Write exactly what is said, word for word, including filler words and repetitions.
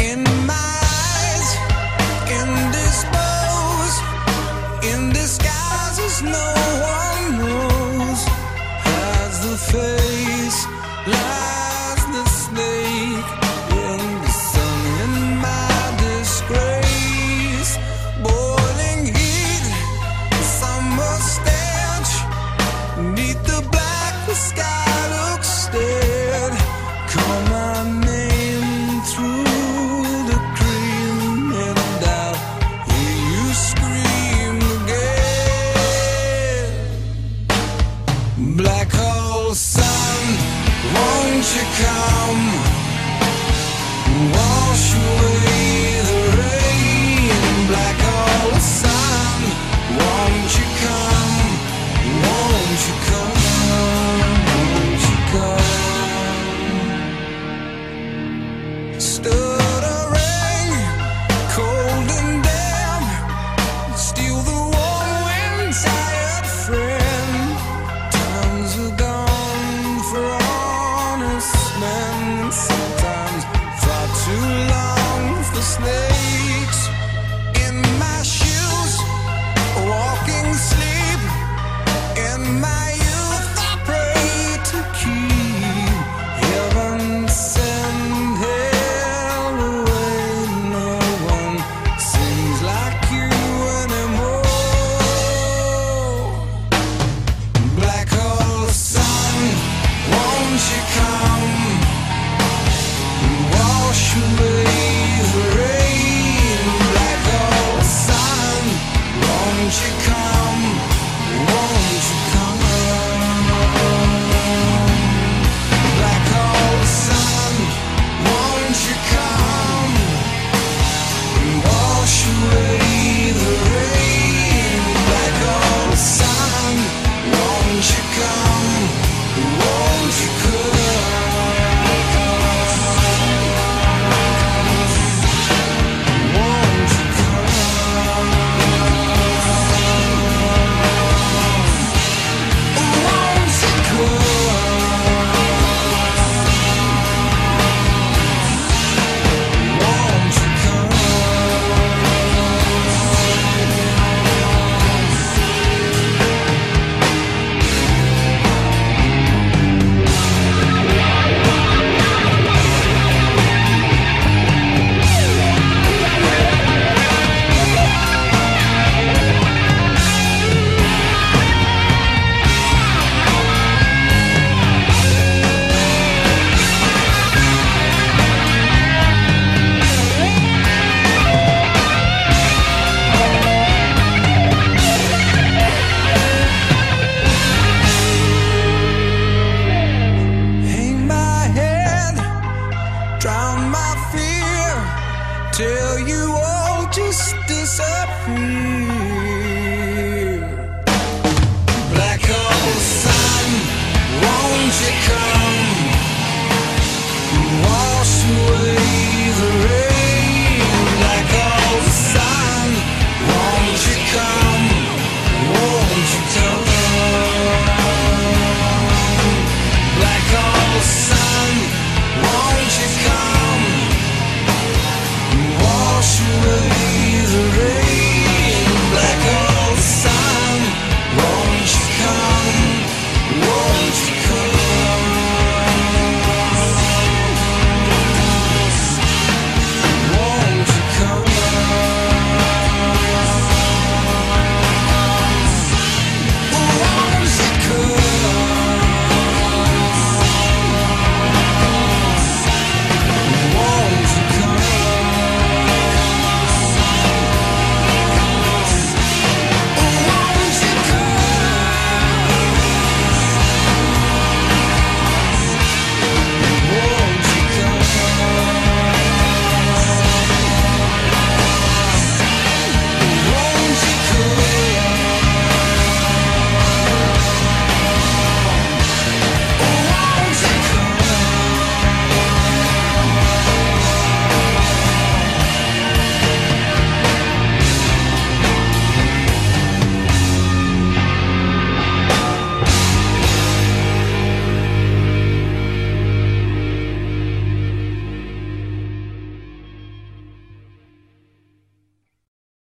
in my eyes, indisposed, in disguises no one knows. As the face lies the snake in the sun, in my disgrace. Boiling heat, summer stench, neath the black the sky looks dead. Call my name through the cream and I'll hear you scream again. Black hole sun, won't you come, wash away the rain. Black hole sun, won't you come, won't you come, won't you come. Stuttering, cold and damp, steal the warm wind, tired friend. Times are gone for honest men, sometimes far too long for snakes. In my shoes, walking sleep, in my youth I pray to keep heaven send hell away. No one sings like you anymore. Black hole sun, won't you come, wash away the rain. Black hole sun, won't you come, won't you come. Black hole sun, won't you come, wash away the rain. Black hole sun, won't you come, won't you come. Won't you come? Won't you come? Won't you come? Hang my head, drown my fear, till you all just disappear.